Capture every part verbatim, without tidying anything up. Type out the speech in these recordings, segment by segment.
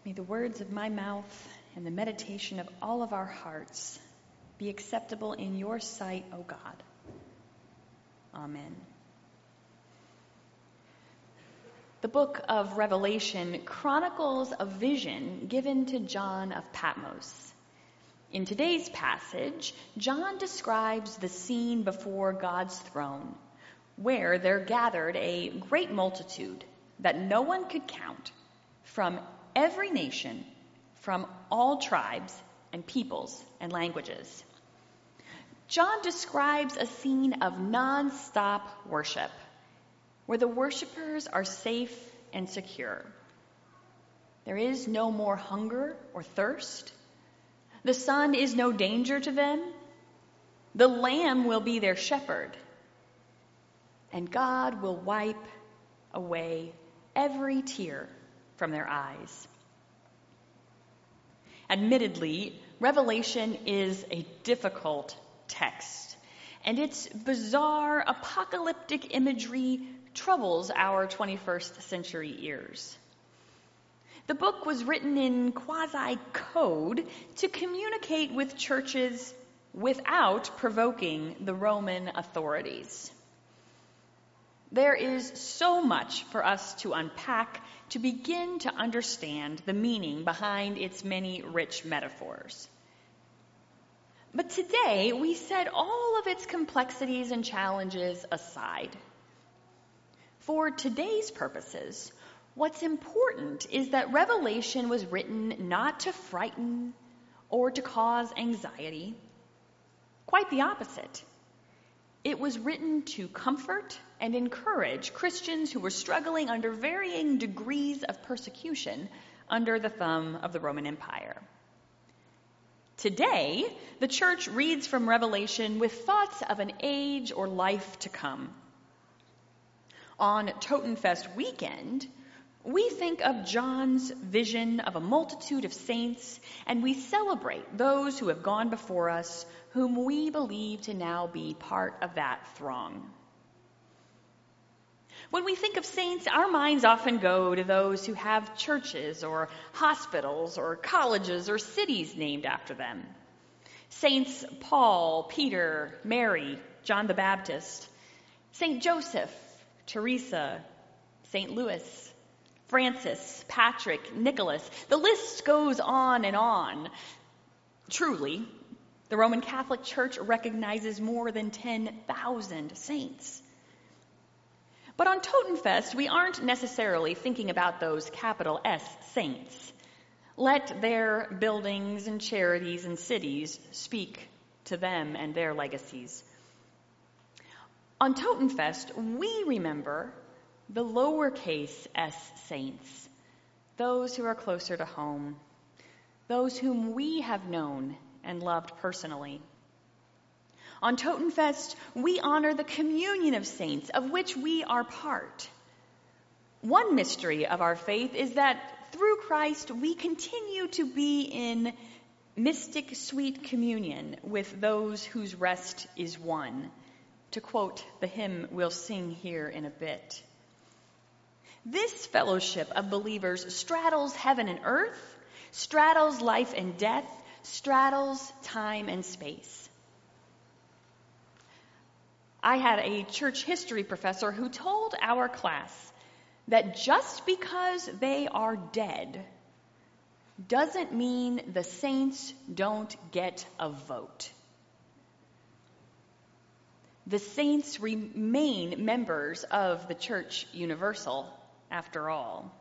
May the words of my mouth and the meditation of all of our hearts be acceptable in your sight, O God. Amen. The book of Revelation chronicles a vision given to John of Patmos. In today's passage, John describes the scene before God's throne, where there gathered a great multitude that no one could count from every nation, from all tribes and peoples and languages. John describes a scene of non-stop worship, where the worshipers are safe and secure. There is no more hunger or thirst. The sun is no danger to them. The Lamb will be their shepherd. And God will wipe away every tear from their eyes. Admittedly, Revelation is a difficult text, and its bizarre apocalyptic imagery troubles our twenty-first century ears. The book was written in quasi-code to communicate with churches without provoking the Roman authorities. There is so much for us to unpack to begin to understand the meaning behind its many rich metaphors. But today, we set all of its complexities and challenges aside. For today's purposes, what's important is that Revelation was written not to frighten or to cause anxiety. Quite the opposite. It was written to comfort and encourage Christians who were struggling under varying degrees of persecution under the thumb of the Roman Empire. Today, the church reads from Revelation with thoughts of an age or life to come. On Totenfest weekend, we think of John's vision of a multitude of saints, and we celebrate those who have gone before us, whom we believe to now be part of that throng. When we think of saints, our minds often go to those who have churches or hospitals or colleges or cities named after them. Saints Paul, Peter, Mary, John the Baptist, Saint Joseph, Teresa, Saint Louis, Francis, Patrick, Nicholas. The list goes on and on. Truly, the Roman Catholic Church recognizes more than ten thousand saints. But on Totenfest, we aren't necessarily thinking about those capital S saints. Let their buildings and charities and cities speak to them and their legacies. On Totenfest, we remember the lowercase s saints, those who are closer to home, those whom we have known and loved personally. On Totenfest, we honor the communion of saints, of which we are part. One mystery of our faith is that through Christ, we continue to be in mystic sweet communion with those whose rest is won, to quote the hymn we'll sing here in a bit. This fellowship of believers straddles heaven and earth, straddles life and death, straddles time and space. I had a church history professor who told our class that just because they are dead doesn't mean the saints don't get a vote. The saints remain members of the Church Universal, after all.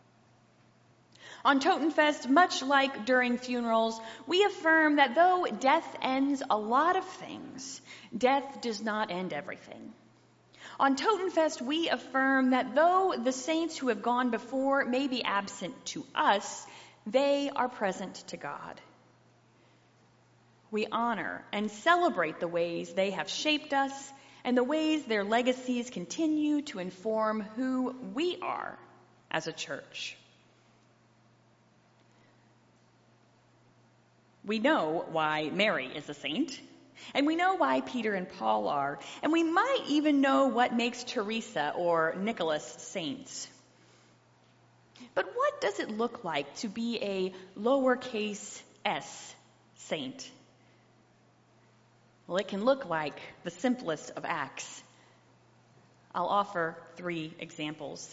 On Totenfest, much like during funerals, we affirm that though death ends a lot of things, death does not end everything. On Totenfest, we affirm that though the saints who have gone before may be absent to us, they are present to God. We honor and celebrate the ways they have shaped us and the ways their legacies continue to inform who we are as a church. We know why Mary is a saint, and we know why Peter and Paul are, and we might even know what makes Teresa or Nicholas saints. But what does it look like to be a lowercase s saint? Well, it can look like the simplest of acts. I'll offer three examples.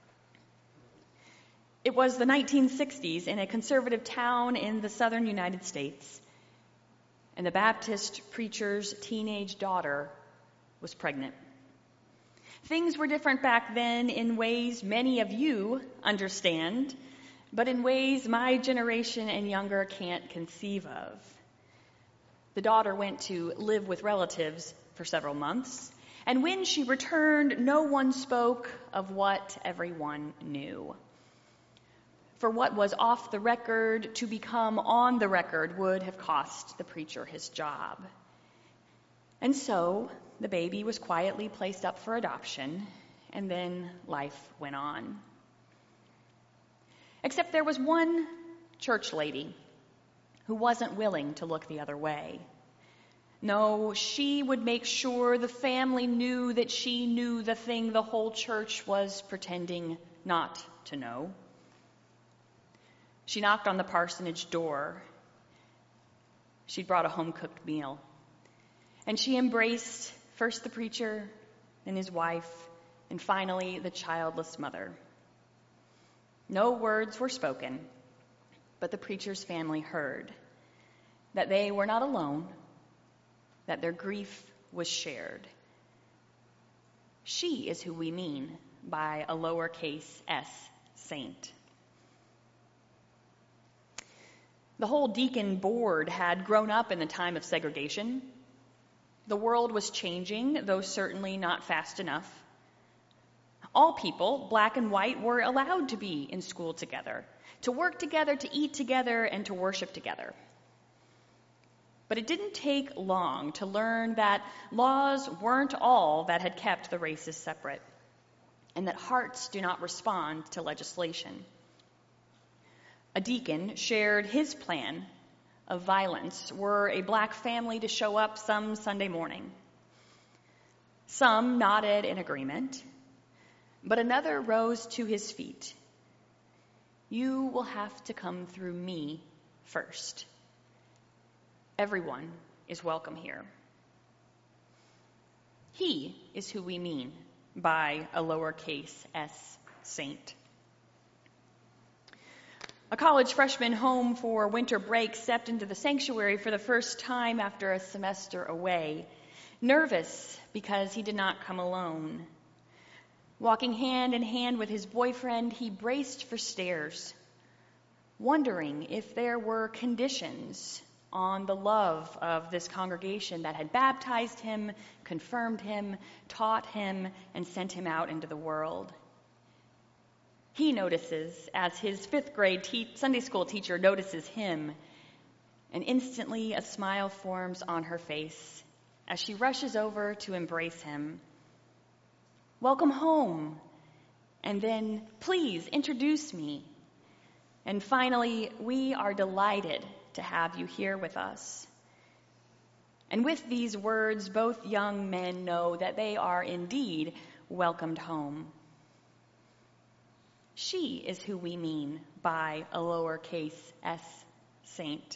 It was the nineteen sixties in a conservative town in the southern United States, and the Baptist preacher's teenage daughter was pregnant. Things were different back then in ways many of you understand, but in ways my generation and younger can't conceive of. The daughter went to live with relatives for several months, and when she returned, no one spoke of what everyone knew. For what was off the record to become on the record would have cost the preacher his job. And so the baby was quietly placed up for adoption, and then life went on. Except there was one church lady who wasn't willing to look the other way. No, she would make sure the family knew that she knew the thing the whole church was pretending not to know. She knocked on the parsonage door. She'd brought a home-cooked meal. And she embraced first the preacher, then his wife, and finally the childless mother. No words were spoken, but the preacher's family heard that they were not alone, that their grief was shared. She is who we mean by a lowercase s saint. The whole deacon board had grown up in the time of segregation. The world was changing, though certainly not fast enough. All people, black and white, were allowed to be in school together, to work together, to eat together, and to worship together. But it didn't take long to learn that laws weren't all that had kept the races separate, and that hearts do not respond to legislation. A deacon shared his plan of violence were a black family to show up some Sunday morning. Some nodded in agreement, but another rose to his feet. You will have to come through me first. Everyone is welcome here. He is who we mean by a lowercase s saint. A college freshman home for winter break stepped into the sanctuary for the first time after a semester away, nervous because he did not come alone. Walking hand in hand with his boyfriend, he braced for stares, wondering if there were conditions on the love of this congregation that had baptized him, confirmed him, taught him, and sent him out into the world. He notices as his fifth grade te- Sunday school teacher notices him, and instantly a smile forms on her face as she rushes over to embrace him. Welcome home, and then please introduce me. And finally, we are delighted to have you here with us. And with these words, both young men know that they are indeed welcomed home. She is who we mean by a lowercase s saint.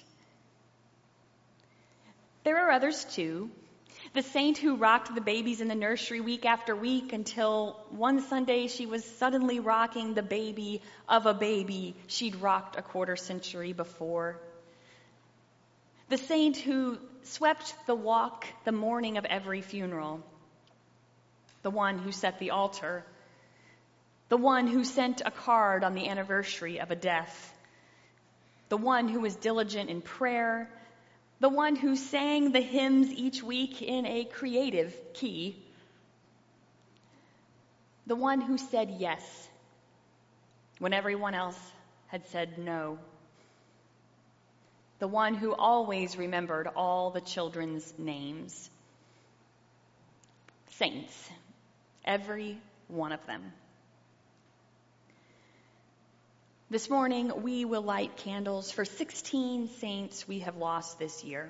There are others too. The saint who rocked the babies in the nursery week after week until one Sunday she was suddenly rocking the baby of a baby she'd rocked a quarter century before. The saint who swept the walk the morning of every funeral. The one who set the altar. The one who sent a card on the anniversary of a death. The one who was diligent in prayer. The one who sang the hymns each week in a creative key. The one who said yes when everyone else had said no. The one who always remembered all the children's names. Saints, every one of them. This morning, we will light candles for sixteen saints we have lost this year.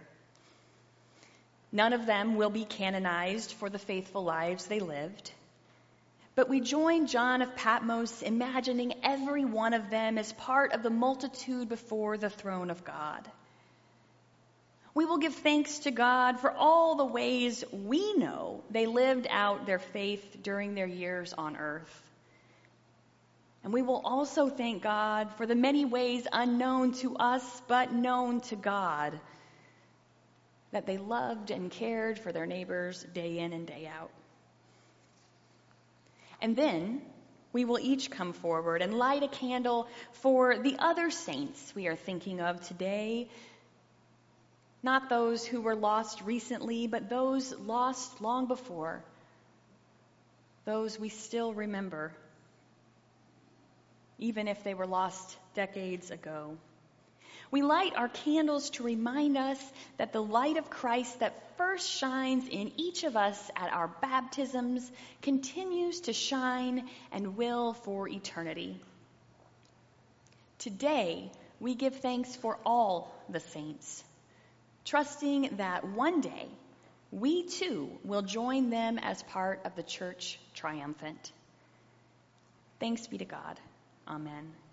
None of them will be canonized for the faithful lives they lived, But we join John of Patmos, imagining every one of them as part of the multitude before the throne of God. We will give thanks to God for all the ways we know they lived out their faith during their years on earth. And we will also thank God for the many ways unknown to us but known to God that they loved and cared for their neighbors day in and day out. And then we will each come forward and light a candle for the other saints we are thinking of today. Not those who were lost recently, but those lost long before. Those we still remember, even if they were lost decades ago. We light our candles to remind us that the light of Christ that first shines in each of us at our baptisms continues to shine and will for eternity. Today, we give thanks for all the saints, trusting that one day we too will join them as part of the church triumphant. Thanks be to God. Amen.